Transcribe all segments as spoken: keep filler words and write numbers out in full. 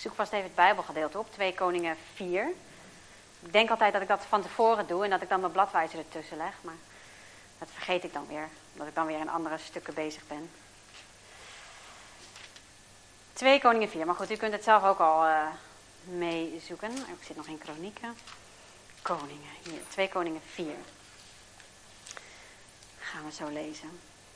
zoek vast even het Bijbelgedeelte op, twee Koningen vier. Ik denk altijd dat ik dat van tevoren doe en dat ik dan mijn bladwijzer ertussen leg. Maar dat vergeet ik dan weer, omdat ik dan weer in andere stukken bezig ben. twee Koningen vier, maar goed, u kunt het zelf ook al uh, meezoeken. Ik zit nog in Kronieken. Koningen, hier, twee Koningen vier. Gaan we zo lezen.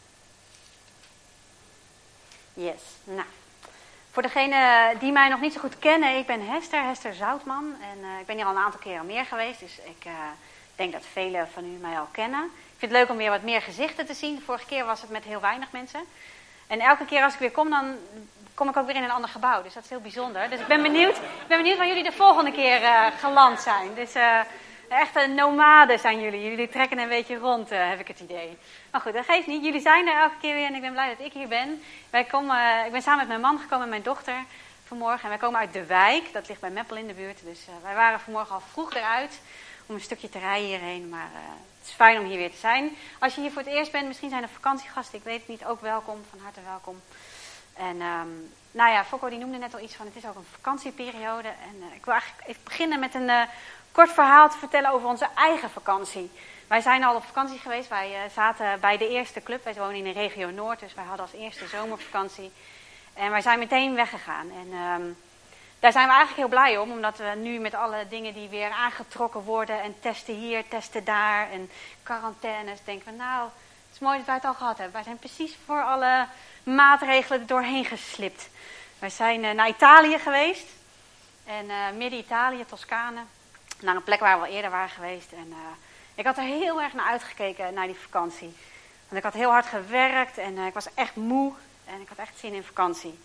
Yes, nou. Voor degenen die mij nog niet zo goed kennen, ik ben Hester, Hester Zoutman. En uh, ik ben hier al een aantal keren meer geweest, dus ik uh, denk dat velen van u mij al kennen. Ik vind het leuk om weer wat meer gezichten te zien. De vorige keer was het met heel weinig mensen. En elke keer als ik weer kom, dan kom ik ook weer in een ander gebouw. Dus dat is heel bijzonder. Dus ik ben benieuwd, ik ben benieuwd waar jullie de volgende keer uh, geland zijn. Dus uh, echte nomaden zijn jullie. Jullie trekken een beetje rond, uh, heb ik het idee. Maar goed, dat geeft niet. Jullie zijn er elke keer weer en ik ben blij dat ik hier ben. Wij komen, uh, ik ben samen met mijn man gekomen en mijn dochter vanmorgen. En wij komen uit De Wijk. Dat ligt bij Meppel in de buurt. Dus uh, wij waren vanmorgen al vroeg eruit om een stukje te rijden hierheen. Maar uh, het is fijn om hier weer te zijn. Als je hier voor het eerst bent, misschien zijn er vakantiegasten. Ik weet het niet, ook welkom. Van harte welkom. En um, nou ja, Fokko die noemde net al iets van, het is ook een vakantieperiode. En uh, ik wil eigenlijk even beginnen met een uh, kort verhaal te vertellen over onze eigen vakantie. Wij zijn al op vakantie geweest. Wij uh, zaten bij de eerste club. Wij wonen in de regio Noord, dus wij hadden als eerste zomervakantie. En wij zijn meteen weggegaan. En um, daar zijn we eigenlijk heel blij om, omdat we nu met alle dingen die weer aangetrokken worden en testen hier, testen daar en quarantaines, denken we nou, het is mooi dat wij het al gehad hebben. Wij zijn precies voor alle maatregelen er doorheen geslipt. Wij zijn uh, naar Italië geweest. En uh, midden Italië, Toscane. Naar een plek waar we al eerder waren geweest. En uh, ik had er heel erg naar uitgekeken, naar die vakantie. Want ik had heel hard gewerkt en uh, ik was echt moe. En ik had echt zin in vakantie.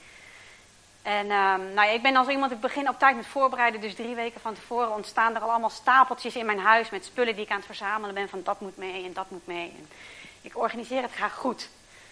En uh, nou ja, ik ben als iemand, ik begin op tijd met voorbereiden. Dus drie weken van tevoren ontstaan er al allemaal stapeltjes in mijn huis. Met spullen die ik aan het verzamelen ben. Van dat moet mee en dat moet mee. En ik organiseer het graag goed.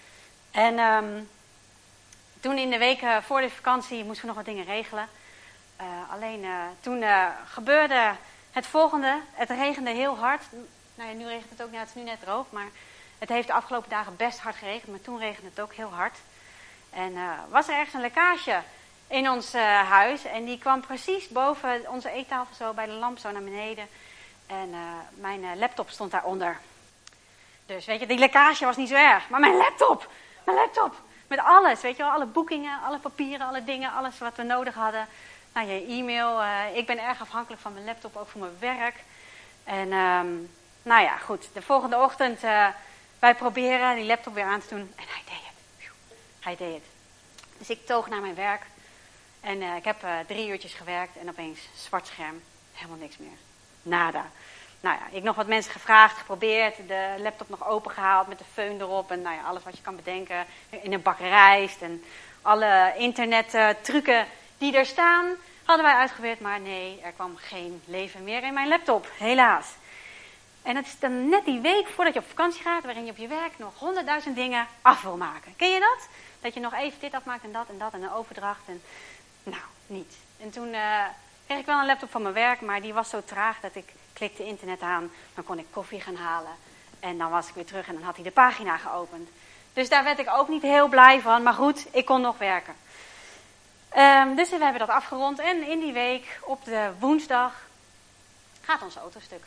En um, toen in de weken voor de vakantie moesten we nog wat dingen regelen. Uh, alleen uh, toen uh, gebeurde het volgende. Het regende heel hard. Nou ja, nu regent het ook, nou, het is nu net droog. Maar het heeft de afgelopen dagen best hard geregend. Maar toen regende het ook heel hard. En uh, was er ergens een lekkage in ons uh, huis. En die kwam precies boven onze eettafel zo bij de lamp zo naar beneden. En uh, mijn uh, laptop stond daaronder. Dus weet je, die lekkage was niet zo erg. Maar mijn laptop, mijn laptop. Met alles, weet je wel. Alle boekingen, alle papieren, alle dingen, alles wat we nodig hadden. Nou, je e-mail. Uh, ik ben erg afhankelijk van mijn laptop, ook voor mijn werk. En um, nou ja, goed. De volgende ochtend, uh, wij proberen die laptop weer aan te doen. En hij deed het. Hij deed het. Dus ik toog naar mijn werk. En uh, ik heb uh, drie uurtjes gewerkt. En opeens zwart scherm. Helemaal niks meer. Nada. Nou ja, ik nog wat mensen gevraagd, geprobeerd. De laptop nog opengehaald met de föhn erop. En nou ja, alles wat je kan bedenken. In een bak rijst. En alle internet uh, trucken die er staan, hadden wij uitgeprobeerd. Maar nee, er kwam geen leven meer in mijn laptop. Helaas. En het is dan net die week voordat je op vakantie gaat, waarin je op je werk nog honderdduizend dingen af wil maken. Ken je dat? Dat je nog even dit afmaakt en dat en dat en een overdracht. En nou, niet. En toen uh, kreeg ik wel een laptop van mijn werk, maar die was zo traag dat ik klikte internet aan. Dan kon ik koffie gaan halen. En dan was ik weer terug en dan had hij de pagina geopend. Dus daar werd ik ook niet heel blij van. Maar goed, ik kon nog werken. Um, dus we hebben dat afgerond. En in die week, op de woensdag, gaat onze auto stuk.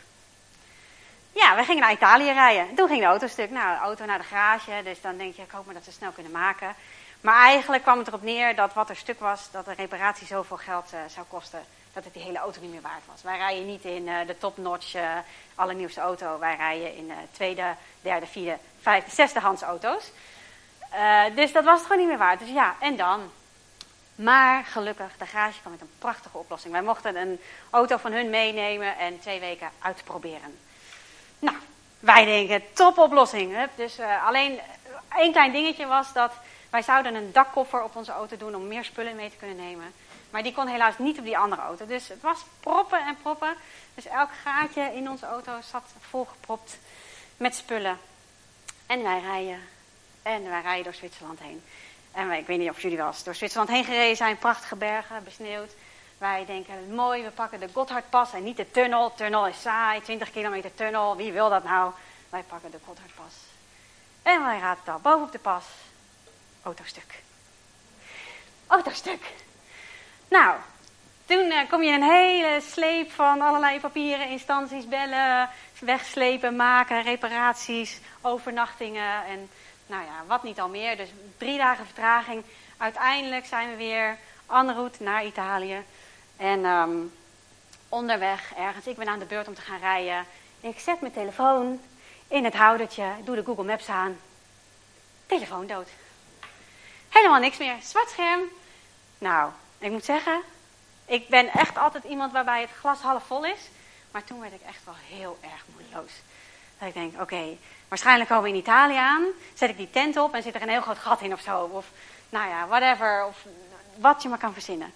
Ja, we gingen naar Italië rijden. Toen ging de auto stuk. Nou, de auto naar de garage. Dus dan denk je, ik hoop maar dat ze snel kunnen maken. Maar eigenlijk kwam het erop neer dat wat er stuk was, dat de reparatie zoveel geld uh, zou kosten, dat het die hele auto niet meer waard was. Wij rijden niet in uh, de top-notch, uh, allernieuwste auto. Wij rijden in uh, tweede, derde, vierde, vijfde, zesde hands auto's. Uh, dus dat was het gewoon niet meer waard. Dus ja, en dan? Maar gelukkig, de garage kwam met een prachtige oplossing. Wij mochten een auto van hun meenemen en twee weken uitproberen. Nou, wij denken, topoplossing. Hè? Dus uh, alleen één klein dingetje was dat wij zouden een dakkoffer op onze auto doen om meer spullen mee te kunnen nemen. Maar die kon helaas niet op die andere auto. Dus het was proppen en proppen. Dus elk gaatje in onze auto zat volgepropt met spullen. En wij rijden. En wij rijden door Zwitserland heen. En wij, ik weet niet of jullie wel eens door Zwitserland heen gereden zijn. Prachtige bergen, besneeuwd. Wij denken, mooi, we pakken de Gotthardpas en niet de tunnel. Tunnel is saai, twintig kilometer tunnel. Wie wil dat nou? Wij pakken de Gotthardpas. En wij raden daar bovenop de pas. Autostuk. Autostuk. Nou, toen uh, kom je een hele sleep van allerlei papieren, instanties, bellen, wegslepen, maken, reparaties, overnachtingen en nou ja, wat niet al meer. Dus drie dagen vertraging. Uiteindelijk zijn we weer en route naar Italië. En um, onderweg ergens, ik ben aan de beurt om te gaan rijden. Ik zet mijn telefoon in het houdertje, doe de Google Maps aan. Telefoon dood. Helemaal niks meer, zwart scherm. Nou, ik moet zeggen, ik ben echt altijd iemand waarbij het glas half vol is. Maar toen werd ik echt wel heel erg moedeloos. Dat ik denk, oké, okay, waarschijnlijk komen we in Italië aan. Zet ik die tent op en zit er een heel groot gat in of zo. Of nou ja, whatever. Of wat je maar kan verzinnen.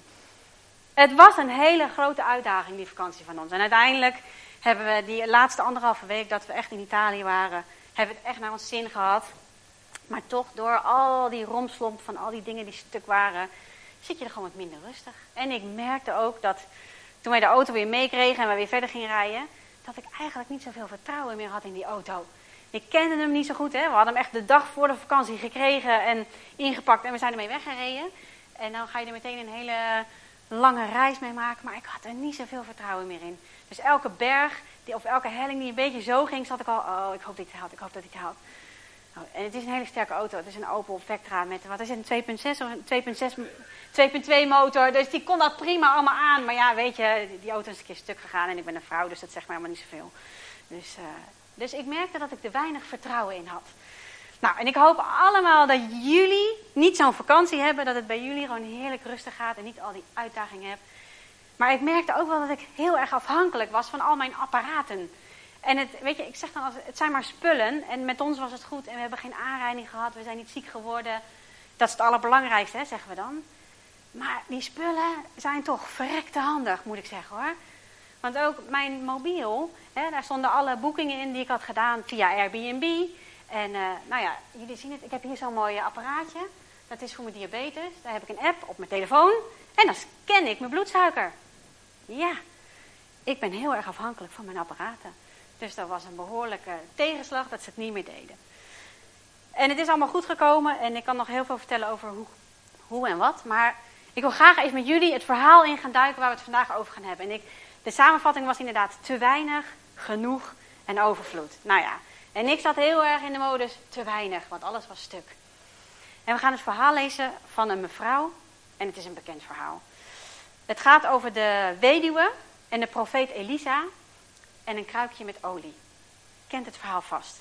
Het was een hele grote uitdaging, die vakantie van ons. En uiteindelijk hebben we die laatste anderhalve week dat we echt in Italië waren, hebben we het echt naar ons zin gehad. Maar toch, door al die romslomp van al die dingen die stuk waren, zit je er gewoon wat minder rustig. En ik merkte ook dat toen wij de auto weer meekregen en we weer verder gingen rijden, dat ik eigenlijk niet zoveel vertrouwen meer had in die auto. Ik kende hem niet zo goed, hè. We hadden hem echt de dag voor de vakantie gekregen en ingepakt en we zijn ermee weggereden. En dan ga je er meteen een hele lange reis mee maken, maar ik had er niet zoveel vertrouwen meer in. Dus elke berg, die, of elke helling die een beetje zo ging, zat ik al, oh, ik hoop dat hij het haalt, ik hoop dat hij het haalt. Oh, en het is een hele sterke auto, het is een Opel Vectra met, wat is het, een twee punt zes of een twee punt zes, twee punt twee motor, dus die kon dat prima allemaal aan. Maar ja, weet je, die auto is een keer stuk gegaan en ik ben een vrouw, dus dat zegt mij helemaal niet zoveel. Dus, uh, dus ik merkte dat ik er weinig vertrouwen in had. Nou, en ik hoop allemaal dat jullie niet zo'n vakantie hebben, dat het bij jullie gewoon heerlijk rustig gaat en niet al die uitdagingen hebt. Maar ik merkte ook wel dat ik heel erg afhankelijk was van al mijn apparaten. En het, weet je, ik zeg dan altijd, het zijn maar spullen en met ons was het goed en we hebben geen aanrijding gehad, we zijn niet ziek geworden. Dat is het allerbelangrijkste, hè, zeggen we dan. Maar die spullen zijn toch verrekte handig, moet ik zeggen hoor. Want ook mijn mobiel, hè, daar stonden alle boekingen in die ik had gedaan via Airbnb. En uh, nou ja, jullie zien het, ik heb hier zo'n mooi apparaatje. Dat is voor mijn diabetes. Daar heb ik een app op mijn telefoon. En dan scan ik mijn bloedsuiker. Ja, ik ben heel erg afhankelijk van mijn apparaten. Dus dat was een behoorlijke tegenslag dat ze het niet meer deden. En het is allemaal goed gekomen. En ik kan nog heel veel vertellen over hoe, hoe en wat. Maar ik wil graag even met jullie het verhaal in gaan duiken waar we het vandaag over gaan hebben. En ik, de samenvatting was inderdaad te weinig, genoeg en overvloed. Nou ja. En ik zat heel erg in de modus te weinig, want alles was stuk. En we gaan het verhaal lezen van een mevrouw. En het is een bekend verhaal. Het gaat over de weduwe en de profeet Elisa en een kruikje met olie. Kent het verhaal vast.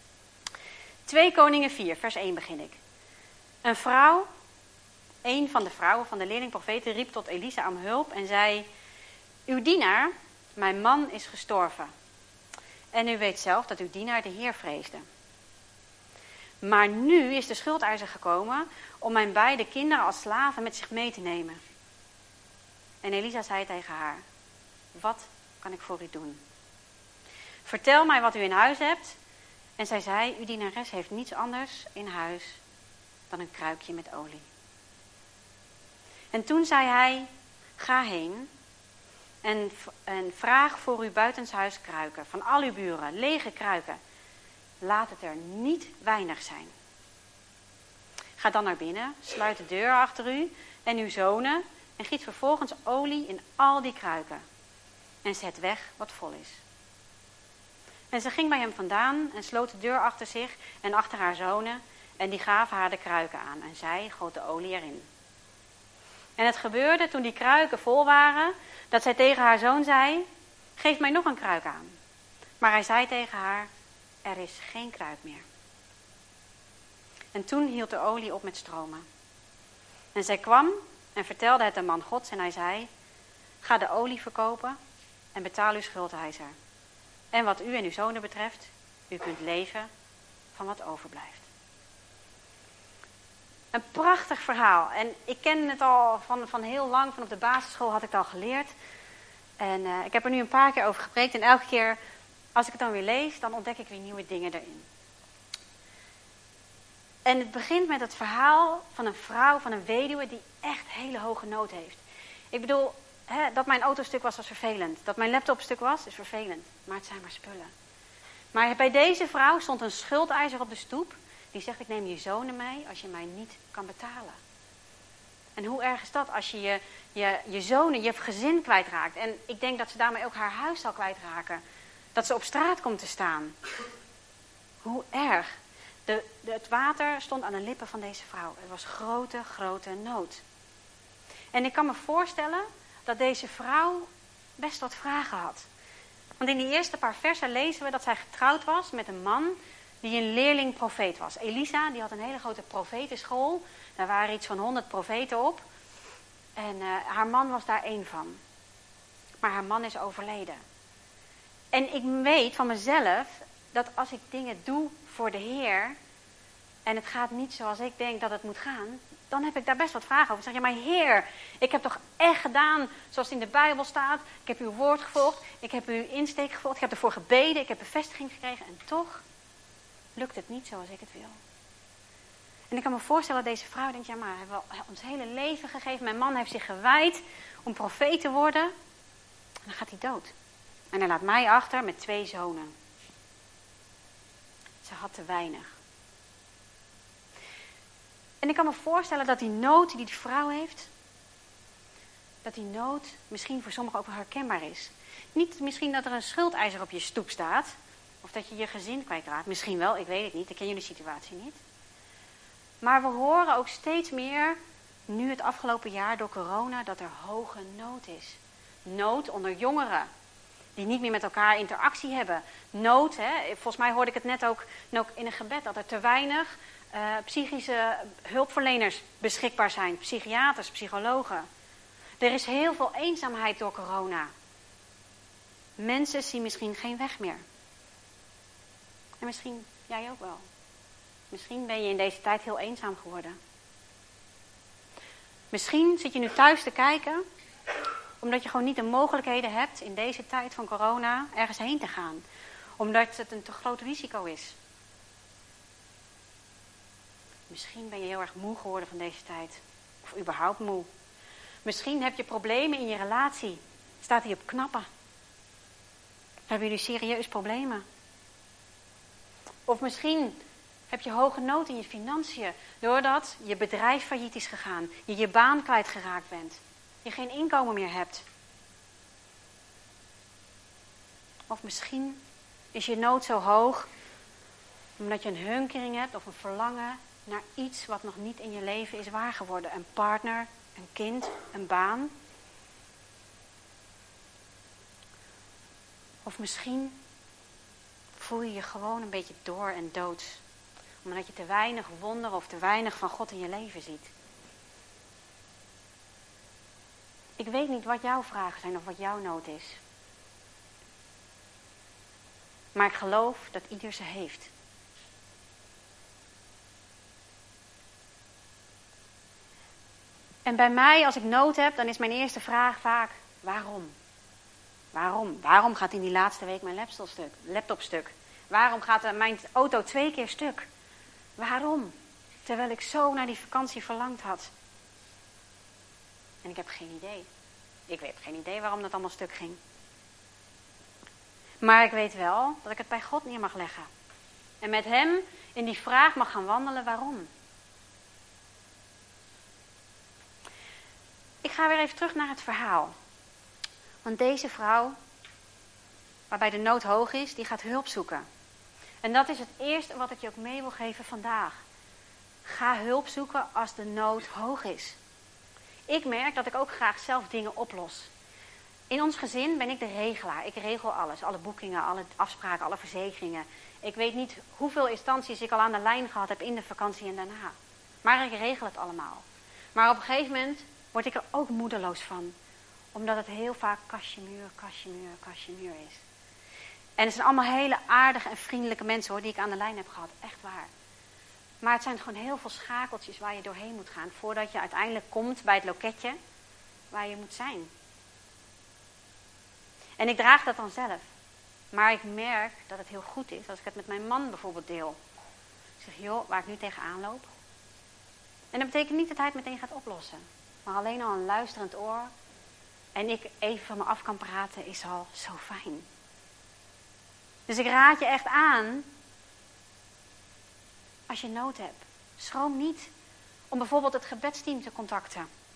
twee Koningen vier, vers één begin ik. Een vrouw, een van de vrouwen van de leerlingprofeten, riep tot Elisa om hulp en zei: uw dienaar, mijn man, is gestorven. En u weet zelf dat uw dienaar de Heer vreesde. Maar nu is de schuldeiser gekomen om mijn beide kinderen als slaven met zich mee te nemen. En Elisa zei tegen haar: wat kan ik voor u doen? Vertel mij wat u in huis hebt. En zij zei: uw dienares heeft niets anders in huis dan een kruikje met olie. En toen zei hij: ga heen en, en vraag voor uw buitenshuis kruiken van al uw buren, lege kruiken. Laat het er niet weinig zijn. Ga dan naar binnen, sluit de deur achter u en uw zonen en giet vervolgens olie in al die kruiken. En zet weg wat vol is. En ze ging bij hem vandaan en sloot de deur achter zich en achter haar zonen. En die gaven haar de kruiken aan en zij goot de olie erin. En het gebeurde toen die kruiken vol waren, dat zij tegen haar zoon zei: geef mij nog een kruik aan. Maar hij zei tegen haar: er is geen kruik meer. En toen hield de olie op met stromen. En zij kwam en vertelde het de man Gods en hij zei: ga de olie verkopen en betaal uw schuldeiser. En wat u en uw zonen betreft, u kunt leven van wat overblijft. Een prachtig verhaal. En ik ken het al van, van heel lang, van op de basisschool had ik het al geleerd. En uh, ik heb er nu een paar keer over gepreekt. En elke keer als ik het dan weer lees, dan ontdek ik weer nieuwe dingen erin. En het begint met het verhaal van een vrouw, van een weduwe die echt hele hoge nood heeft. Ik bedoel, hè, dat mijn auto stuk was, was vervelend. Dat mijn laptop stuk was, is vervelend. Maar het zijn maar spullen. Maar bij deze vrouw stond een schuldeiser op de stoep. Die zegt: ik neem je zonen mee als je mij niet kan betalen. En hoe erg is dat als je je, je, je zonen, je gezin kwijtraakt. En ik denk dat ze daarmee ook haar huis zal kwijtraken. Dat ze op straat komt te staan. Hoe erg. De, de, het water stond aan de lippen van deze vrouw. Er was grote, grote nood. En ik kan me voorstellen dat deze vrouw best wat vragen had. Want in die eerste paar versen lezen we dat zij getrouwd was met een man die een leerling profeet was. Elisa, die had een hele grote profetenschool. Daar waren iets van honderd profeten op. En uh, haar man was daar één van. Maar haar man is overleden. En ik weet van mezelf dat als ik dingen doe voor de Heer en het gaat niet zoals ik denk dat het moet gaan, dan heb ik daar best wat vragen over. Ik zeg, ja, maar Heer, ik heb toch echt gedaan zoals het in de Bijbel staat. Ik heb uw woord gevolgd. Ik heb uw insteek gevolgd. Ik heb ervoor gebeden. Ik heb bevestiging gekregen. En toch lukt het niet zoals ik het wil. En ik kan me voorstellen dat deze vrouw denkt, ja, maar hij heeft ons hele leven gegeven. Mijn man heeft zich gewijd om profeet te worden. En dan gaat hij dood. En hij laat mij achter met twee zonen. Ze had te weinig. En ik kan me voorstellen dat die nood die die vrouw heeft, dat die nood misschien voor sommigen ook wel herkenbaar is. Niet misschien dat er een schuldeiser op je stoep staat, of dat je je gezin kwijtraakt. Misschien wel, ik weet het niet, ik ken jullie situatie niet. Maar we horen ook steeds meer, nu het afgelopen jaar door corona, dat er hoge nood is. Nood onder jongeren, die niet meer met elkaar interactie hebben. Nood, hè, volgens mij hoorde ik het net ook, ook in een gebed, dat er te weinig uh, psychische hulpverleners beschikbaar zijn. Psychiaters, psychologen. Er is heel veel eenzaamheid door corona. Mensen zien misschien geen weg meer. En misschien jij ook wel. Misschien ben je in deze tijd heel eenzaam geworden. Misschien zit je nu thuis te kijken, omdat je gewoon niet de mogelijkheden hebt in deze tijd van corona ergens heen te gaan. Omdat het een te groot risico is. Misschien ben je heel erg moe geworden van deze tijd. Of überhaupt moe. Misschien heb je problemen in je relatie. Staat die op knappen. Hebben jullie serieus problemen? Of misschien heb je hoge nood in je financiën. Doordat je bedrijf failliet is gegaan. Je je baan kwijtgeraakt bent. Je geen inkomen meer hebt. Of misschien is je nood zo hoog omdat je een hunkering hebt of een verlangen naar iets wat nog niet in je leven is waar geworden. Een partner, een kind, een baan. Of misschien voel je je gewoon een beetje door en dood. Omdat je te weinig wonder of te weinig van God in je leven ziet. Ik weet niet wat jouw vragen zijn of wat jouw nood is. Maar ik geloof dat ieder ze heeft. En bij mij, als ik nood heb, dan is mijn eerste vraag vaak, waarom? Waarom? Waarom gaat in die laatste week mijn laptop stuk? Laptop stuk? Waarom gaat mijn auto twee keer stuk? Waarom? Terwijl ik zo naar die vakantie verlangd had. En ik heb geen idee. Ik heb geen idee waarom dat allemaal stuk ging. Maar ik weet wel dat ik het bij God neer mag leggen. En met hem in die vraag mag gaan wandelen waarom. Ik ga weer even terug naar het verhaal. Want deze vrouw, waarbij de nood hoog is, die gaat hulp zoeken. En dat is het eerste wat ik je ook mee wil geven vandaag. Ga hulp zoeken als de nood hoog is. Ik merk dat ik ook graag zelf dingen oplos. In ons gezin ben ik de regelaar. Ik regel alles. Alle boekingen, alle afspraken, alle verzekeringen. Ik weet niet hoeveel instanties ik al aan de lijn gehad heb in de vakantie en daarna. Maar ik regel het allemaal. Maar op een gegeven moment word ik er ook moedeloos van. Omdat het heel vaak kastjemuur, kastjemuur, kastjemuur is. En het zijn allemaal hele aardige en vriendelijke mensen hoor, die ik aan de lijn heb gehad. Echt waar. Maar het zijn gewoon heel veel schakeltjes waar je doorheen moet gaan. Voordat je uiteindelijk komt bij het loketje waar je moet zijn. En ik draag dat dan zelf. Maar ik merk dat het heel goed is als ik het met mijn man bijvoorbeeld deel. Ik zeg, joh, waar ik nu tegenaan loop. En dat betekent niet dat hij het meteen gaat oplossen. Maar alleen al een luisterend oor. En ik even van me af kan praten is al zo fijn. Dus ik raad je echt aan. Als je nood hebt. Schroom niet om bijvoorbeeld het gebedsteam te contacten.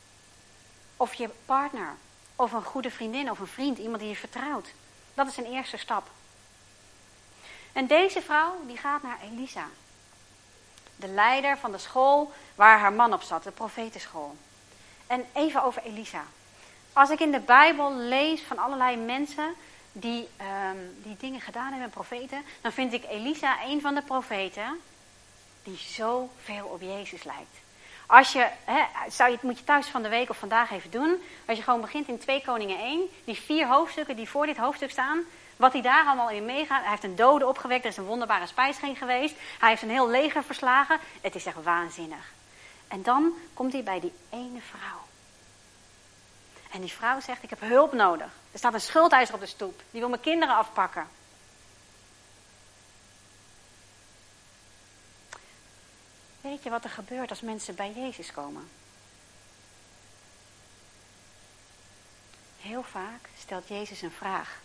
Of je partner. Of een goede vriendin of een vriend. Iemand die je vertrouwt. Dat is een eerste stap. En deze vrouw die gaat naar Elisa. De leider van de school waar haar man op zat. De profetenschool. En even over Elisa. Als ik in de Bijbel lees van allerlei mensen die, um, die dingen gedaan hebben, profeten. Dan vind ik Elisa een van de profeten die zo veel op Jezus lijkt. Als je, hè, zou je, moet je thuis van de week of vandaag even doen. Als je gewoon begint in twee Koningen één. Die vier hoofdstukken die voor dit hoofdstuk staan. Wat hij daar allemaal in meegaat. Hij heeft een dode opgewekt. Er is een wonderbare spijsgeen geweest. Hij heeft een heel leger verslagen. Het is echt waanzinnig. En dan komt hij bij die ene vrouw. En die vrouw zegt, ik heb hulp nodig. Er staat een schuldeiser op de stoep. Die wil mijn kinderen afpakken. Weet je wat er gebeurt als mensen bij Jezus komen? Heel vaak stelt Jezus een vraag.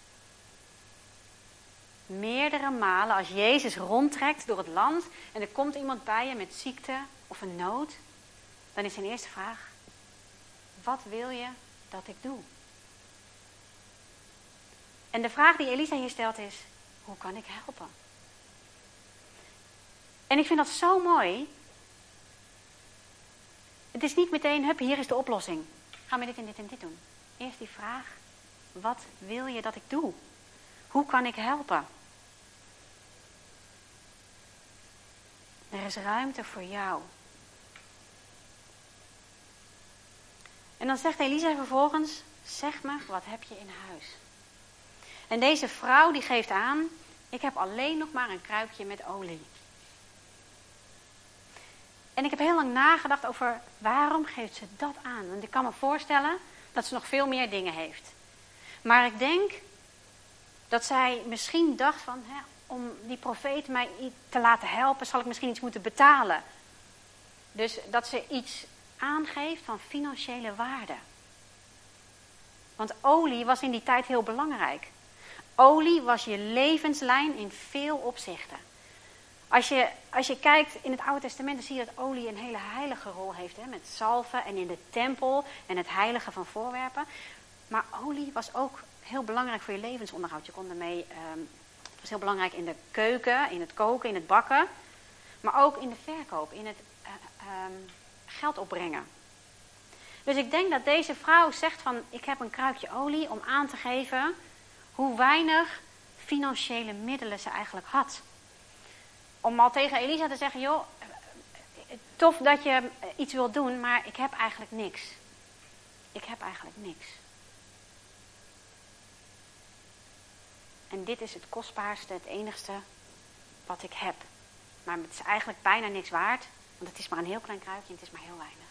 Meerdere malen als Jezus rondtrekt door het land en er komt iemand bij je met ziekte of een nood, dan is zijn eerste vraag: wat wil je dat ik doe? En de vraag die Elisa hier stelt is: hoe kan ik helpen? En ik vind dat zo mooi. Het is niet meteen, hup, hier is de oplossing. Gaan we dit en dit en dit doen. Eerst die vraag: wat wil je dat ik doe? Hoe kan ik helpen? Er is ruimte voor jou. En dan zegt Elisa vervolgens: zeg me, wat heb je in huis? En deze vrouw die geeft aan: ik heb alleen nog maar een kruikje met olie. En ik heb heel lang nagedacht over waarom geeft ze dat aan. Want ik kan me voorstellen dat ze nog veel meer dingen heeft. Maar ik denk dat zij misschien dacht van, hè, om die profeet mij te laten helpen, zal ik misschien iets moeten betalen. Dus dat ze iets aangeeft van financiële waarde. Want olie was in die tijd heel belangrijk. Olie was je levenslijn in veel opzichten. Als je, als je kijkt in het Oude Testament, dan zie je dat olie een hele heilige rol heeft. Hè, met zalven en in de tempel en het heilige van voorwerpen. Maar olie was ook heel belangrijk voor je levensonderhoud. Je kon ermee, um, het was heel belangrijk in de keuken, in het koken, in het bakken. Maar ook in de verkoop, in het uh, um, geld opbrengen. Dus ik denk dat deze vrouw zegt van, ik heb een kruikje olie om aan te geven hoe weinig financiële middelen ze eigenlijk had. Om al tegen Elisa te zeggen, joh, tof dat je iets wilt doen, maar ik heb eigenlijk niks. Ik heb eigenlijk niks. En dit is het kostbaarste, het enigste wat ik heb. Maar het is eigenlijk bijna niks waard, want het is maar een heel klein kruikje en het is maar heel weinig.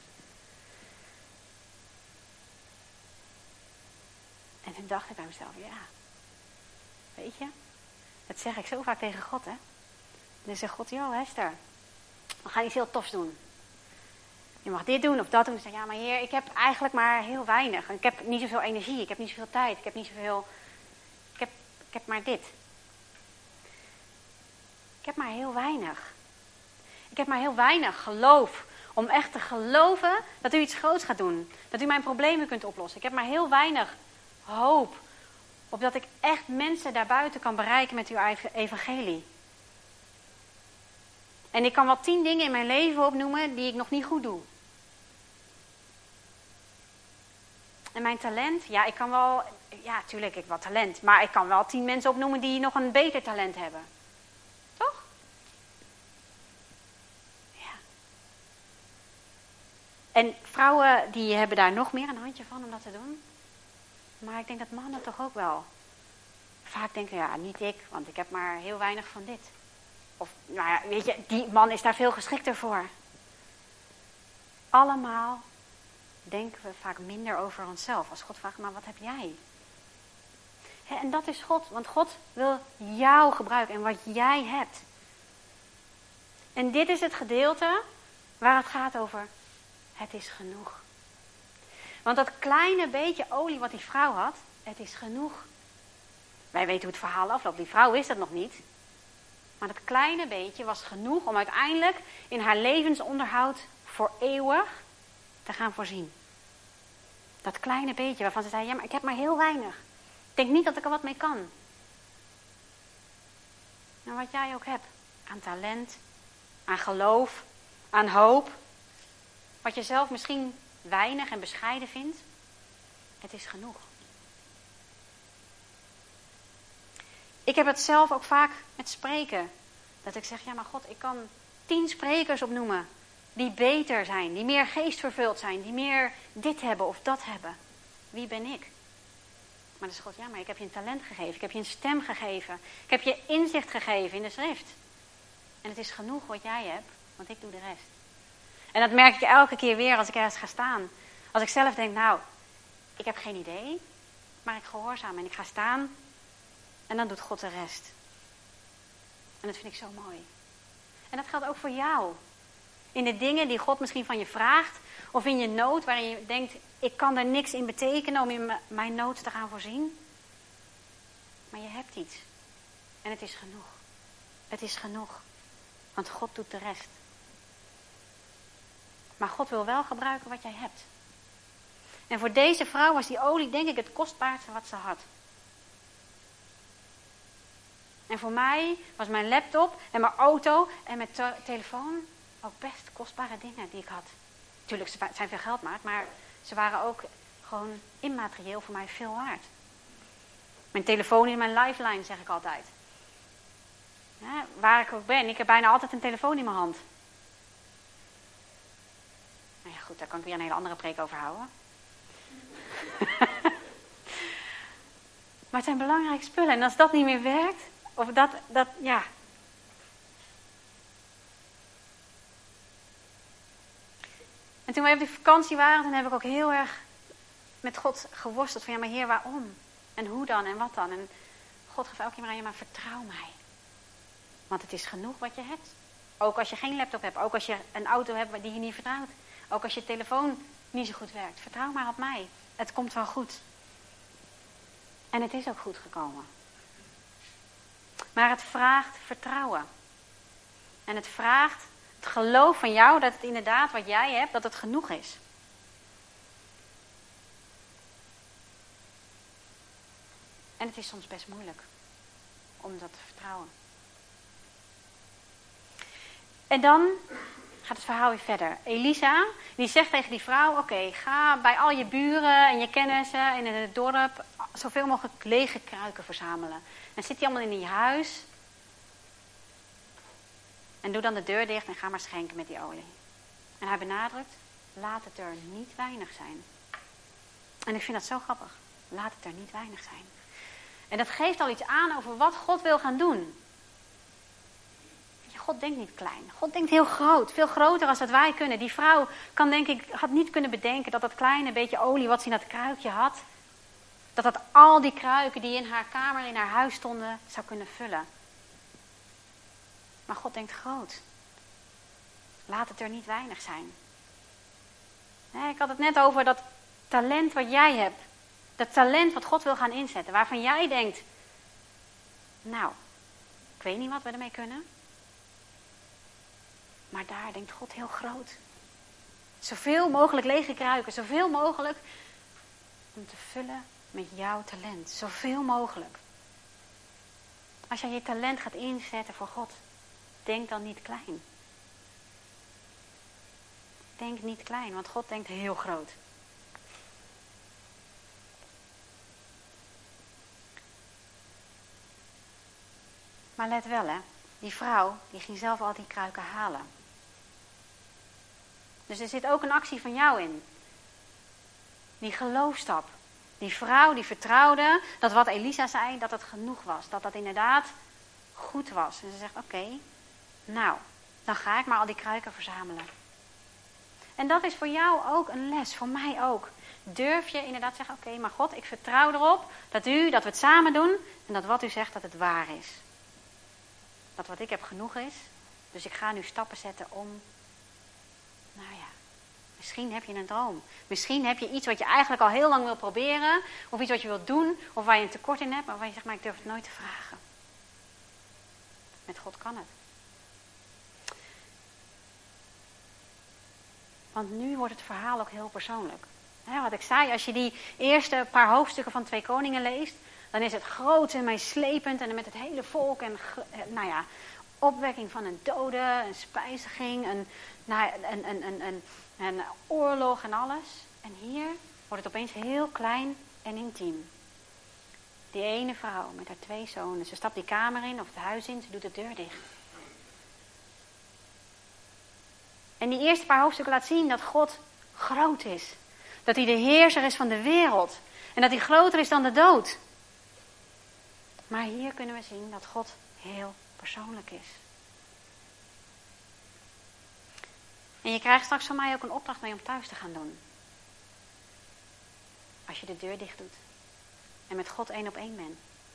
En toen dacht ik bij mezelf, ja, weet je, dat zeg ik zo vaak tegen God, hè. En dan zegt God, joh Hester, we gaan iets heel tofs doen. Je mag dit doen of dat doen. Ik zeg, ja maar Heer, ik heb eigenlijk maar heel weinig. Ik heb niet zoveel energie, ik heb niet zoveel tijd, ik heb niet zoveel... Ik heb, ik heb maar dit. Ik heb maar heel weinig. Ik heb maar heel weinig geloof. Om echt te geloven dat u iets groots gaat doen. Dat u mijn problemen kunt oplossen. Ik heb maar heel weinig hoop. Opdat ik echt mensen daarbuiten kan bereiken met uw evangelie. En ik kan wel tien dingen in mijn leven opnoemen die ik nog niet goed doe. En mijn talent, ja, ik kan wel, ja, tuurlijk, ik heb wel talent. Maar ik kan wel tien mensen opnoemen die nog een beter talent hebben. Toch? Ja. En vrouwen, die hebben daar nog meer een handje van om dat te doen. Maar ik denk dat mannen toch ook wel vaak denken, ja, niet ik, want ik heb maar heel weinig van dit. Of, nou ja, weet je, die man is daar veel geschikter voor. Allemaal denken we vaak minder over onszelf. Als God vraagt, maar wat heb jij? He, en dat is God, want God wil jou gebruiken en wat jij hebt. En dit is het gedeelte waar het gaat over, het is genoeg. Want dat kleine beetje olie wat die vrouw had, het is genoeg. Wij weten hoe het verhaal afloopt, die vrouw wist dat nog niet. Maar dat kleine beetje was genoeg om uiteindelijk in haar levensonderhoud voor eeuwig te gaan voorzien. Dat kleine beetje waarvan ze zei, ja, maar ik heb maar heel weinig. Ik denk niet dat ik er wat mee kan. En wat jij ook hebt. Aan talent, aan geloof, aan hoop. Wat je zelf misschien weinig en bescheiden vindt. Het is genoeg. Ik heb het zelf ook vaak met spreken. Dat ik zeg, ja maar God, ik kan tien sprekers opnoemen. Die beter zijn, die meer geestvervuld zijn. Die meer dit hebben of dat hebben. Wie ben ik? Maar dan is God, ja maar ik heb je een talent gegeven. Ik heb je een stem gegeven. Ik heb je inzicht gegeven in de schrift. En het is genoeg wat jij hebt, want ik doe de rest. En dat merk ik elke keer weer als ik ergens ga staan. Als ik zelf denk, nou, ik heb geen idee. Maar ik gehoorzaam en ik ga staan. En dan doet God de rest. En dat vind ik zo mooi. En dat geldt ook voor jou. In de dingen die God misschien van je vraagt. Of in je nood waarin je denkt, ik kan er niks in betekenen om in m- mijn nood te gaan voorzien. Maar je hebt iets. En het is genoeg. Het is genoeg. Want God doet de rest. Maar God wil wel gebruiken wat jij hebt. En voor deze vrouw was die olie denk ik het kostbaarste wat ze had. En voor mij was mijn laptop en mijn auto en mijn te- telefoon ook best kostbare dingen die ik had. Tuurlijk, ze zijn veel geld waard, maar ze waren ook gewoon immaterieel voor mij veel waard. Mijn telefoon is mijn lifeline, zeg ik altijd. Ja, waar ik ook ben, ik heb bijna altijd een telefoon in mijn hand. Nou ja, goed, daar kan ik weer een hele andere preek over houden. Maar het zijn belangrijke spullen. En als dat niet meer werkt, of dat, dat, ja. En toen wij op die vakantie waren, toen heb ik ook heel erg met God geworsteld. Van ja, maar Heer, waarom? En hoe dan? En wat dan? En God gaf elke keer maar aan je, maar vertrouw mij. Want het is genoeg wat je hebt. Ook als je geen laptop hebt. Ook als je een auto hebt die je niet vertrouwt. Ook als je telefoon niet zo goed werkt. Vertrouw maar op mij. Het komt wel goed. En het is ook goed gekomen. Maar het vraagt vertrouwen. En het vraagt het geloof van jou dat het inderdaad wat jij hebt, dat het genoeg is. En het is soms best moeilijk om dat te vertrouwen. En dan gaat het verhaal weer verder. Elisa, die zegt tegen die vrouw, oké, okay, ga bij al je buren en je kennissen en in het dorp zoveel mogelijk lege kruiken verzamelen. En zit die allemaal in je huis. En doe dan de deur dicht en ga maar schenken met die olie. En hij benadrukt, laat het er niet weinig zijn. En ik vind dat zo grappig. Laat het er niet weinig zijn. En dat geeft al iets aan over wat God wil gaan doen. God denkt niet klein. God denkt heel groot. Veel groter dan dat wij kunnen. Die vrouw kan denk ik, had niet kunnen bedenken dat dat kleine beetje olie wat ze in dat kruikje had, dat dat al die kruiken die in haar kamer, in haar huis stonden, zou kunnen vullen. Maar God denkt groot. Laat het er niet weinig zijn. Nee, ik had het net over dat talent wat jij hebt. Dat talent wat God wil gaan inzetten. Waarvan jij denkt, nou, ik weet niet wat we ermee kunnen. Maar daar denkt God heel groot. Zoveel mogelijk lege kruiken. Zoveel mogelijk om te vullen met jouw talent. Zoveel mogelijk. Als jij je talent gaat inzetten voor God. Denk dan niet klein. Denk niet klein, want God denkt heel groot. Maar let wel hè. Die vrouw, die ging zelf al die kruiken halen. Dus er zit ook een actie van jou in. Die geloofstap. Die vrouw die vertrouwde dat wat Elisa zei, dat het genoeg was. Dat dat inderdaad goed was. En ze zegt, oké, okay, nou, dan ga ik maar al die kruiken verzamelen. En dat is voor jou ook een les, voor mij ook. Durf je inderdaad zeggen, oké, okay, maar God, ik vertrouw erop dat u, dat we het samen doen. En dat wat u zegt, dat het waar is. Dat wat ik heb genoeg is. Dus ik ga nu stappen zetten om, nou ja, misschien heb je een droom. Misschien heb je iets wat je eigenlijk al heel lang wil proberen. Of iets wat je wilt doen. Of waar je een tekort in hebt. Maar waar je zegt, maar ik durf het nooit te vragen. Met God kan het. Want nu wordt het verhaal ook heel persoonlijk. He, wat ik zei, als je die eerste paar hoofdstukken van Twee Koningen leest, dan is het groot en meeslepend en met het hele volk en nou ja, opwekking van een dode, een spijziging, een, nou, een, een, een, een, een oorlog en alles. En hier wordt het opeens heel klein en intiem. Die ene vrouw met haar twee zonen, ze stapt die kamer in of het huis in, ze doet de deur dicht. En die eerste paar hoofdstukken laat zien dat God groot is. Dat hij de heerser is van de wereld. En dat hij groter is dan de dood. Maar hier kunnen we zien dat God heel persoonlijk is. En je krijgt straks van mij ook een opdracht mee om thuis te gaan doen. Als je de deur dicht doet. En met God één op één bent.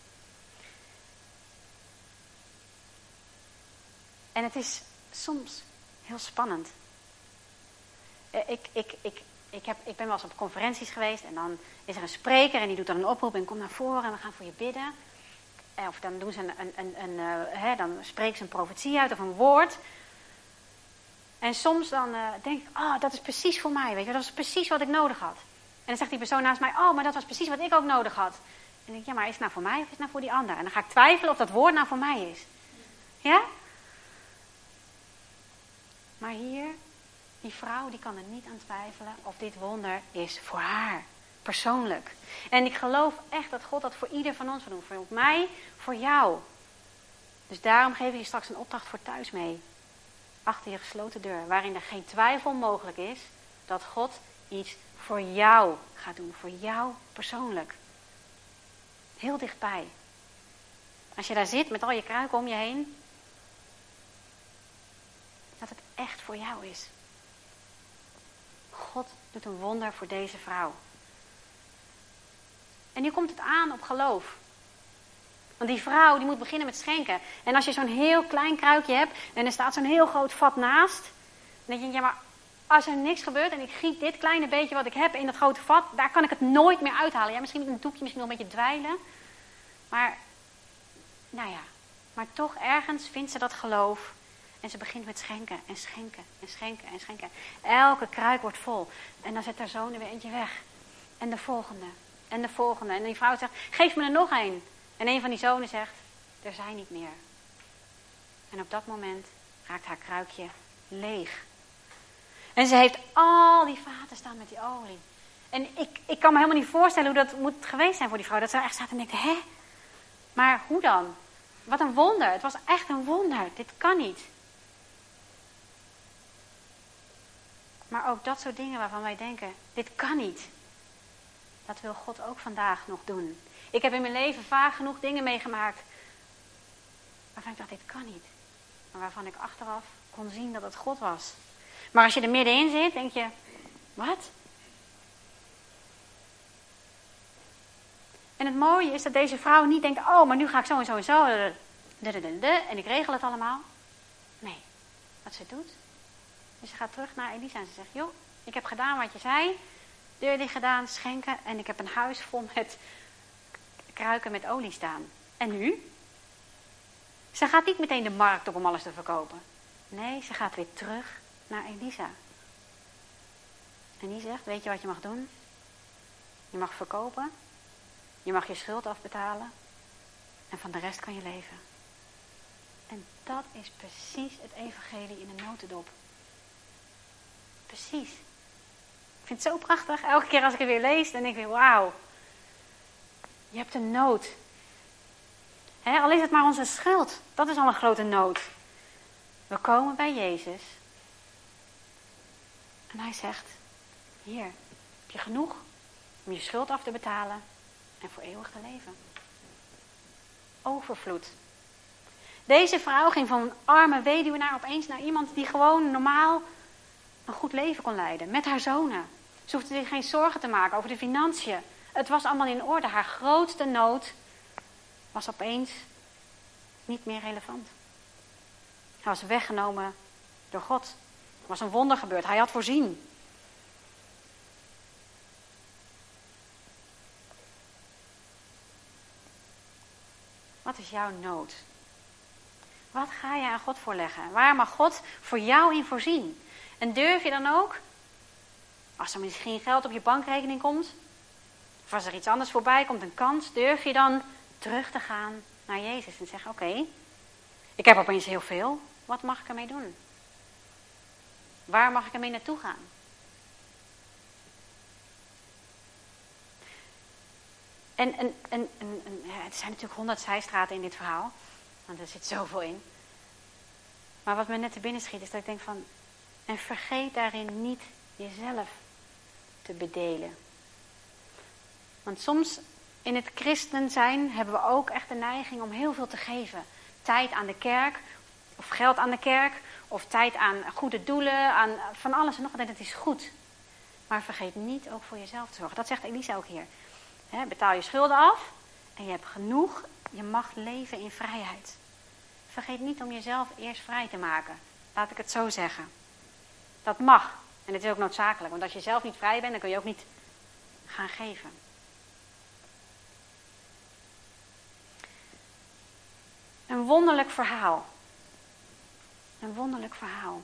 En het is soms heel spannend. Ik, ik, ik, ik, heb, ik ben wel eens op conferenties geweest. En dan is er een spreker en die doet dan een oproep. En kom naar voren en we gaan voor je bidden. Of dan doen ze een, een, een, een uh, hè, dan spreken ze een profetie uit of een woord. En soms dan uh, denk ik, oh, dat is precies voor mij, weet je, dat is precies wat ik nodig had. En dan zegt die persoon naast mij, oh, maar dat was precies wat ik ook nodig had. En dan denk ik, ja, maar is het nou voor mij of is het nou voor die ander? En dan ga ik twijfelen of dat woord nou voor mij is. Ja? Maar hier, die vrouw, die kan er niet aan twijfelen of dit wonder is voor haar. Persoonlijk. En ik geloof echt dat God dat voor ieder van ons wil doen. Voor mij, voor jou. Dus daarom geef ik je straks een opdracht voor thuis mee. Achter je gesloten deur. Waarin er geen twijfel mogelijk is dat God iets voor jou gaat doen. Voor jou persoonlijk. Heel dichtbij. Als je daar zit met al je kruiken om je heen. Dat het echt voor jou is. God doet een wonder voor deze vrouw. En nu komt het aan op geloof. Want die vrouw die moet beginnen met schenken. En als je zo'n heel klein kruikje hebt en er staat zo'n heel groot vat naast. Dan denk je, ja maar als er niks gebeurt en ik giet dit kleine beetje wat ik heb in dat grote vat. Daar kan ik het nooit meer uithalen. Ja, misschien met een doekje, misschien nog een beetje dweilen. Maar, nou ja. Maar toch ergens vindt ze dat geloof. En ze begint met schenken en schenken en schenken en schenken. Elke kruik wordt vol. En dan zet haar zoon er weer eentje weg. En de volgende. En de volgende. En die vrouw zegt, geef me er nog een. En een van die zonen zegt, er zijn niet meer. En op dat moment raakt haar kruikje leeg. En ze heeft al die vaten staan met die olie. En ik, ik kan me helemaal niet voorstellen hoe dat moet geweest zijn voor die vrouw. Dat ze echt staat en denkt, hè? Maar hoe dan? Wat een wonder. Het was echt een wonder. Dit kan niet. Maar ook dat soort dingen waarvan wij denken, dit kan niet. Dat wil God ook vandaag nog doen. Ik heb in mijn leven vaak genoeg dingen meegemaakt waarvan ik dacht, dit kan niet. Maar waarvan ik achteraf kon zien dat het God was. Maar als je er middenin zit, denk je, wat? En het mooie is dat deze vrouw niet denkt, oh, maar nu ga ik zo en zo en zo. En ik regel het allemaal. Nee, wat ze doet. Dus ze gaat terug naar Elisa en ze zegt, joh, ik heb gedaan wat je zei. Deur dicht gedaan, schenken. En ik heb een huis vol met kruiken met olie staan. En nu? Ze gaat niet meteen de markt op om alles te verkopen. Nee, ze gaat weer terug naar Elisa. En die zegt, weet je wat je mag doen? Je mag verkopen. Je mag je schuld afbetalen. En van de rest kan je leven. En dat is precies het evangelie in een notendop. Precies. Ik vind het zo prachtig. Elke keer als ik het weer lees, dan denk ik weer, wauw. Je hebt een nood. He, al is het maar onze schuld. Dat is al een grote nood. We komen bij Jezus. En hij zegt, hier, heb je genoeg om je schuld af te betalen en voor eeuwig te leven. Overvloed. Deze vrouw ging van een arme weduwnaar opeens naar iemand die gewoon normaal een goed leven kon leiden. Met haar zonen. Ze hoefde zich geen zorgen te maken over de financiën. Het was allemaal in orde. Haar grootste nood was opeens niet meer relevant. Hij was weggenomen door God. Er was een wonder gebeurd. Hij had voorzien. Wat is jouw nood? Wat ga je aan God voorleggen? Waar mag God voor jou in voorzien? En durf je dan ook Als er misschien geld op je bankrekening komt, of als er iets anders voorbij komt, een kans, durf je dan terug te gaan naar Jezus en zeggen, oké, okay, ik heb opeens heel veel, wat mag ik ermee doen? Waar mag ik ermee naartoe gaan? En, en, en, en, en ja, er zijn natuurlijk honderd zijstraten in dit verhaal, want er zit zoveel in. Maar wat me net te binnen schiet is dat ik denk van, en vergeet daarin niet jezelf te bedelen. Want soms in het christen zijn hebben we ook echt de neiging om heel veel te geven. Tijd aan de kerk, of geld aan de kerk, of tijd aan goede doelen, aan van alles en nog wat. En dat is goed. Maar vergeet niet ook voor jezelf te zorgen. Dat zegt Elisa ook hier. He, betaal je schulden af en je hebt genoeg. Je mag leven in vrijheid. Vergeet niet om jezelf eerst vrij te maken. Laat ik het zo zeggen. Dat mag. En het is ook noodzakelijk. Want als je zelf niet vrij bent, dan kun je ook niet gaan geven. Een wonderlijk verhaal. Een wonderlijk verhaal.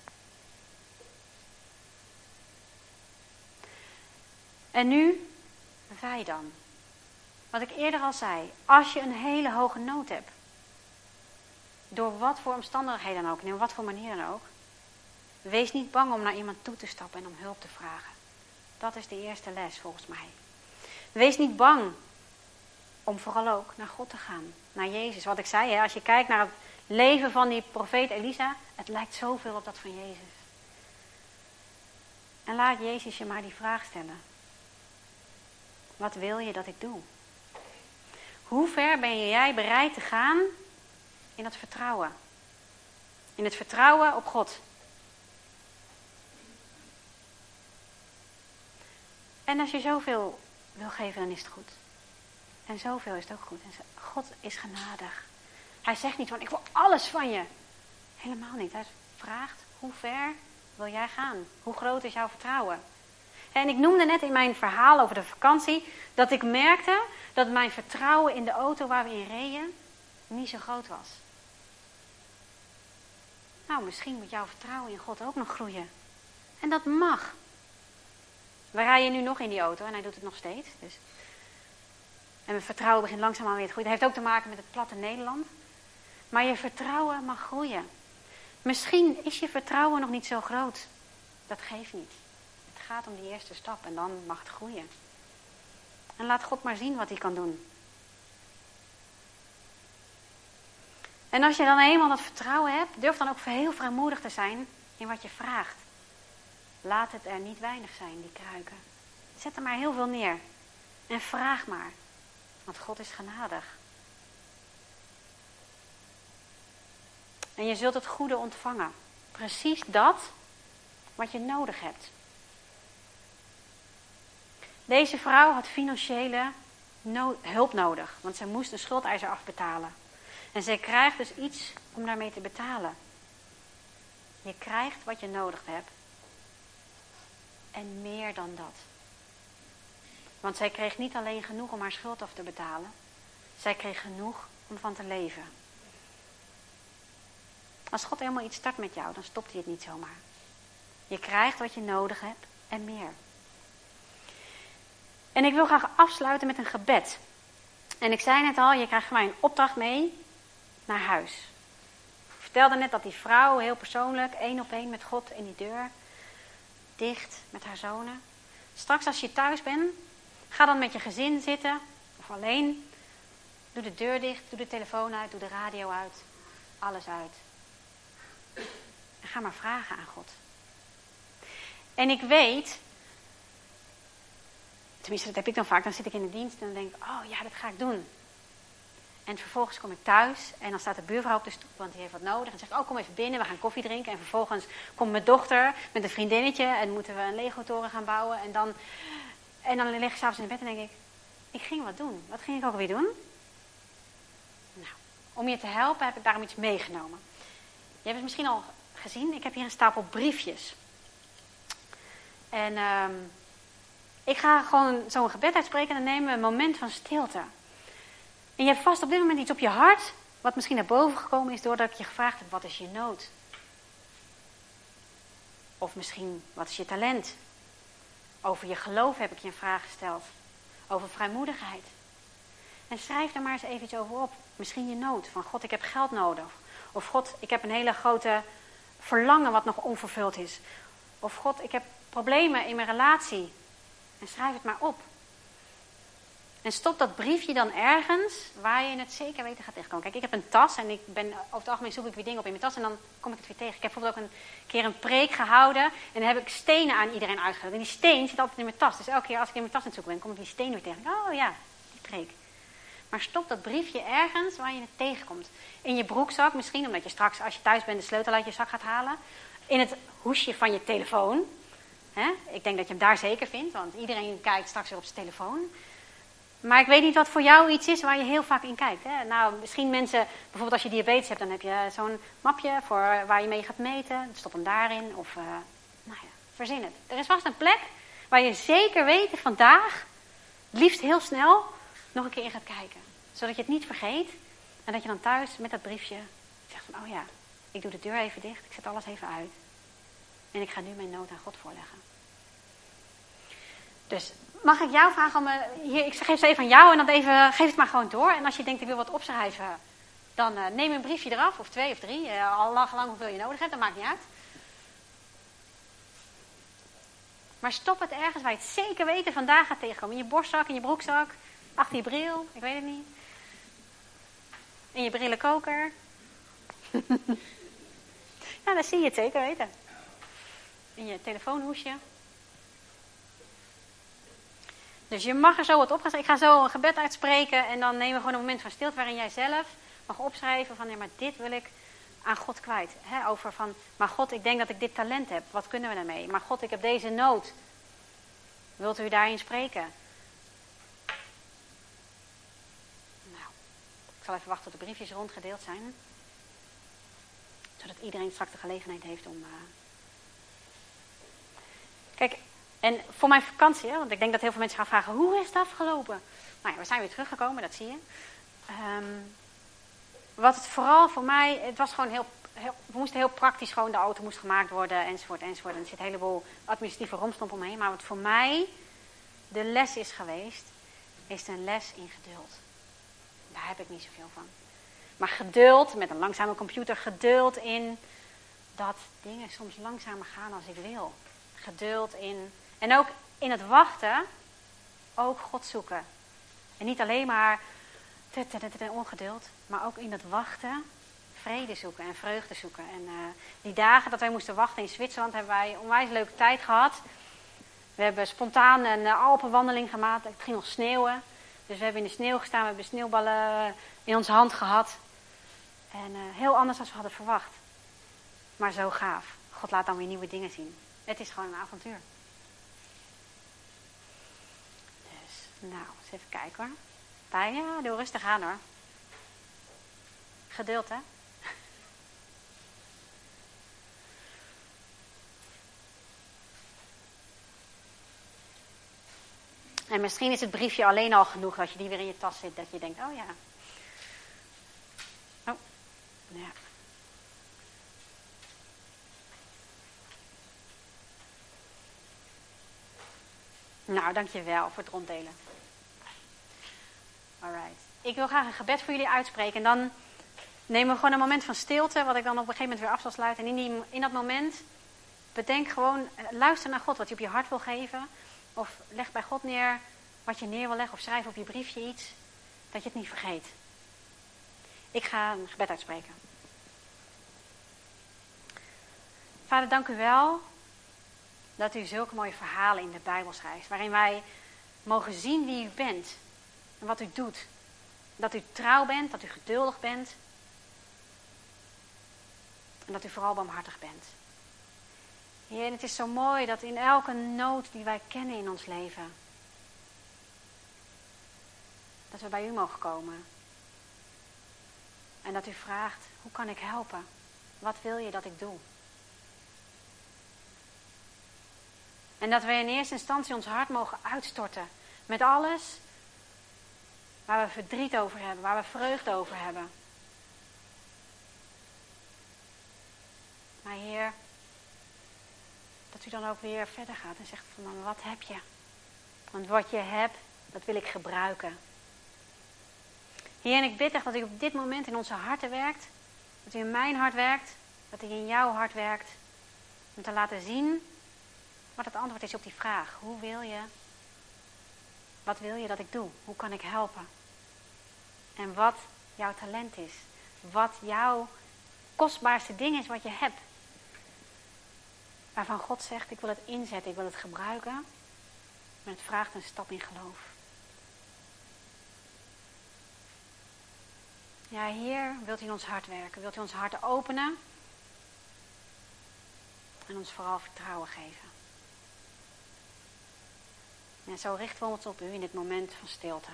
En nu, wij dan. Wat ik eerder al zei. Als je een hele hoge nood hebt. Door wat voor omstandigheden dan ook. En op wat voor manier dan ook. Wees niet bang om naar iemand toe te stappen en om hulp te vragen. Dat is de eerste les volgens mij. Wees niet bang om vooral ook naar God te gaan. Naar Jezus. Wat ik zei, hè, als je kijkt naar het leven van die profeet Elisa. Het lijkt zoveel op dat van Jezus. En laat Jezus je maar die vraag stellen. Wat wil je dat ik doe? Hoe ver ben jij bereid te gaan in dat vertrouwen? In het vertrouwen op God. En als je zoveel wil geven, dan is het goed. En zoveel is het ook goed. En God is genadig. Hij zegt niet van, ik wil alles van je. Helemaal niet. Hij vraagt, hoe ver wil jij gaan? Hoe groot is jouw vertrouwen? En ik noemde net in mijn verhaal over de vakantie, dat ik merkte dat mijn vertrouwen in de auto waar we in reden, niet zo groot was. Nou, misschien moet jouw vertrouwen in God ook nog groeien. En dat mag. We rijden nu nog in die auto en hij doet het nog steeds. Dus. En mijn vertrouwen begint langzaamaan weer te groeien. Dat heeft ook te maken met het platte Nederland. Maar je vertrouwen mag groeien. Misschien is je vertrouwen nog niet zo groot. Dat geeft niet. Het gaat om die eerste stap en dan mag het groeien. En laat God maar zien wat hij kan doen. En als je dan eenmaal dat vertrouwen hebt, durf dan ook heel vrijmoedig te zijn in wat je vraagt. Laat het er niet weinig zijn, die kruiken. Zet er maar heel veel neer. En vraag maar. Want God is genadig. En je zult het goede ontvangen. Precies dat wat je nodig hebt. Deze vrouw had financiële no- hulp nodig. Want ze moest een schuldeiser afbetalen. En zij krijgt dus iets om daarmee te betalen. Je krijgt wat je nodig hebt. En meer dan dat. Want zij kreeg niet alleen genoeg om haar schuld af te betalen. Zij kreeg genoeg om van te leven. Als God helemaal iets start met jou, dan stopt hij het niet zomaar. Je krijgt wat je nodig hebt en meer. En ik wil graag afsluiten met een gebed. En ik zei net al, je krijgt van mij een opdracht mee naar huis. Ik vertelde net dat die vrouw heel persoonlijk, één op één met God in die deur, dicht met haar zonen. Straks als je thuis bent, ga dan met je gezin zitten of alleen. Doe de deur dicht, doe de telefoon uit, doe de radio uit. Alles uit. En ga maar vragen aan God. En ik weet, tenminste dat heb ik dan vaak, dan zit ik in de dienst en dan denk ik, oh ja, dat ga ik doen. En vervolgens kom ik thuis en dan staat de buurvrouw op de stoep, want die heeft wat nodig. En zegt, oh kom even binnen, we gaan koffie drinken. En vervolgens komt mijn dochter met een vriendinnetje en moeten we een Lego-toren gaan bouwen. En dan, en dan lig ik s'avonds in bed en denk ik, ik ging wat doen. Wat ging ik ook weer doen? Nou, om je te helpen heb ik daarom iets meegenomen. Je hebt het misschien al gezien, ik heb hier een stapel briefjes. En um, ik ga gewoon zo'n gebed uitspreken en dan nemen we een moment van stilte. En je hebt vast op dit moment iets op je hart, wat misschien naar boven gekomen is doordat ik je gevraagd heb, wat is je nood? Of misschien, wat is je talent? Over je geloof heb ik je een vraag gesteld. Over vrijmoedigheid. En schrijf er maar eens even iets over op. Misschien je nood. Van God, ik heb geld nodig. Of God, ik heb een hele grote verlangen wat nog onvervuld is. Of God, ik heb problemen in mijn relatie. En schrijf het maar op. En stop dat briefje dan ergens waar je het zeker weten gaat tegenkomen. Kijk, ik heb een tas en ik ben, over het algemeen zoek ik weer dingen op in mijn tas en dan kom ik het weer tegen. Ik heb bijvoorbeeld ook een keer een preek gehouden en dan heb ik stenen aan iedereen uitgedeeld. En die steen zit altijd in mijn tas. Dus elke keer als ik in mijn tas aan het zoeken ben, kom ik die steen weer tegen. Oh ja, die preek. Maar stop dat briefje ergens waar je het tegenkomt. In je broekzak misschien, omdat je straks als je thuis bent de sleutel uit je zak gaat halen. In het hoesje van je telefoon. He? Ik denk dat je hem daar zeker vindt, want iedereen kijkt straks weer op zijn telefoon. Maar ik weet niet wat voor jou iets is waar je heel vaak in kijkt. Hè? Nou, misschien mensen, bijvoorbeeld als je diabetes hebt, dan heb je zo'n mapje voor waar je mee gaat meten. Stop hem daarin of, uh, nou ja, verzin het. Er is vast een plek waar je zeker weet vandaag, liefst heel snel, nog een keer in gaat kijken. Zodat je het niet vergeet en dat je dan thuis met dat briefje zegt van, oh ja, ik doe de deur even dicht, ik zet alles even uit. En ik ga nu mijn nood aan God voorleggen. Dus mag ik jou vragen om, uh, hier, ik geef ze even aan jou en dan even, geef het maar gewoon door. En als je denkt ik wil wat opschrijven, dan uh, neem een briefje eraf, of twee of drie. Uh, al lang, lang hoeveel je nodig hebt, dat maakt niet uit. Maar stop het ergens waar je het zeker weten vandaag gaat tegenkomen. In je borstzak, in je broekzak, achter je bril, ik weet het niet. In je brillenkoker. Ja, dan zie je het zeker weten. In je telefoonhoesje. Dus je mag er zo wat op gaan. Ik ga zo een gebed uitspreken en dan nemen we gewoon een moment van stilte waarin jij zelf mag opschrijven van, nee, maar dit wil ik aan God kwijt. He, over van, maar God, ik denk dat ik dit talent heb. Wat kunnen we daarmee? Maar God, ik heb deze nood. Wilt u daarin spreken? Nou, ik zal even wachten tot de briefjes rondgedeeld zijn. Zodat iedereen straks de gelegenheid heeft om... Uh... Kijk, en voor mijn vakantie, hè, want ik denk dat heel veel mensen gaan vragen, hoe is het afgelopen? Nou ja, we zijn weer teruggekomen, dat zie je. Um, wat het vooral voor mij, het was gewoon heel, heel, we moesten heel praktisch gewoon, de auto moest gemaakt worden, enzovoort, enzovoort. En er zit een heleboel administratieve romslomp omheen. Maar wat voor mij de les is geweest, is een les in geduld. Daar heb ik niet zoveel van. Maar geduld, met een langzame computer, geduld in dat dingen soms langzamer gaan als ik wil. Geduld in, en ook in het wachten, ook God zoeken. En niet alleen maar ongeduld, maar ook in het wachten vrede zoeken en vreugde zoeken. En uh, die dagen dat wij moesten wachten in Zwitserland hebben wij onwijs leuke tijd gehad. We hebben spontaan een uh, Alpenwandeling gemaakt. Het ging nog sneeuwen. Dus we hebben in de sneeuw gestaan, we hebben sneeuwballen in onze hand gehad. En uh, heel anders dan we hadden verwacht. Maar zo gaaf. God laat dan weer nieuwe dingen zien. Het is gewoon een avontuur. Dus, nou, eens even kijken hoor. Pijn, ja, doe rustig aan hoor. Geduld, hè? En misschien is het briefje alleen al genoeg dat je die weer in je tas zit. Dat je denkt, oh ja. Oh, ja. Nou, dankjewel voor het ronddelen. Alright. Ik wil graag een gebed voor jullie uitspreken. En dan nemen we gewoon een moment van stilte, wat ik dan op een gegeven moment weer af zal sluiten. En in, die, in dat moment bedenk gewoon, luister naar God, wat hij op je hart wil geven. Of leg bij God neer wat je neer wil leggen. Of schrijf op je briefje iets, dat je het niet vergeet. Ik ga een gebed uitspreken. Vader, dank u wel dat u zulke mooie verhalen in de Bijbel schrijft. Waarin wij mogen zien wie u bent en wat u doet. Dat u trouw bent, dat u geduldig bent. En dat u vooral barmhartig bent. Heer, en het is zo mooi dat in elke nood die wij kennen in ons leven, dat we bij u mogen komen. En dat u vraagt, hoe kan ik helpen? Wat wil je dat ik doe? En dat we in eerste instantie ons hart mogen uitstorten met alles waar we verdriet over hebben, waar we vreugde over hebben. Maar Heer, dat u dan ook weer verder gaat en zegt van, wat heb je? Want wat je hebt, dat wil ik gebruiken. Heer, en ik bid echt dat u op dit moment in onze harten werkt. Dat u in mijn hart werkt. Dat u in jouw hart werkt. Om te laten zien wat het antwoord is op die vraag. Hoe wil je? Wat wil je dat ik doe? Hoe kan ik helpen? En wat jouw talent is. Wat jouw kostbaarste ding is wat je hebt. Waarvan God zegt, ik wil het inzetten, ik wil het gebruiken. Maar het vraagt een stap in geloof. Ja, Heer, wilt u in ons hart werken? Wilt u ons harten openen? En ons vooral vertrouwen geven. En zo richten we ons op u in dit moment van stilte.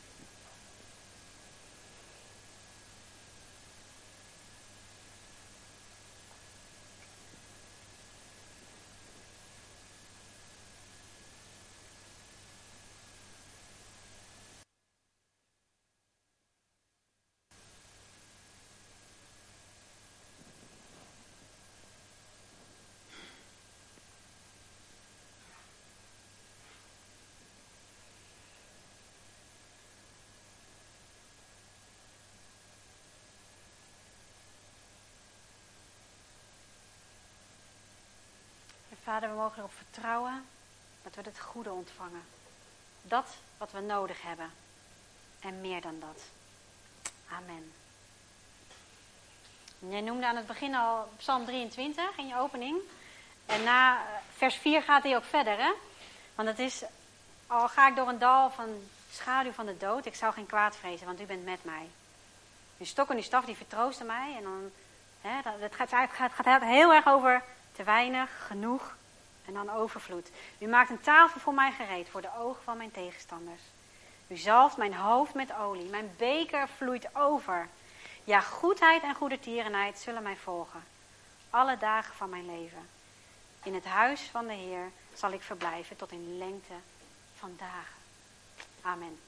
Vader, we mogen erop vertrouwen dat we het goede ontvangen. Dat wat we nodig hebben. En meer dan dat. Amen. Jij noemde aan het begin al Psalm drieëntwintig in je opening. En na vers vier gaat hij ook verder, hè? Want het is, al ga ik door een dal van schaduw van de dood, ik zou geen kwaad vrezen, want u bent met mij. Uw stok en uw staf, die vertroosten mij. En dan, hè, het gaat, het gaat, het gaat heel erg over te weinig, genoeg en dan overvloed. U maakt een tafel voor mij gereed, voor de ogen van mijn tegenstanders. U zalft mijn hoofd met olie, mijn beker vloeit over. Ja, goedheid en goede tierenheid zullen mij volgen. Alle dagen van mijn leven. In het huis van de Heer zal ik verblijven tot in lengte van dagen. Amen.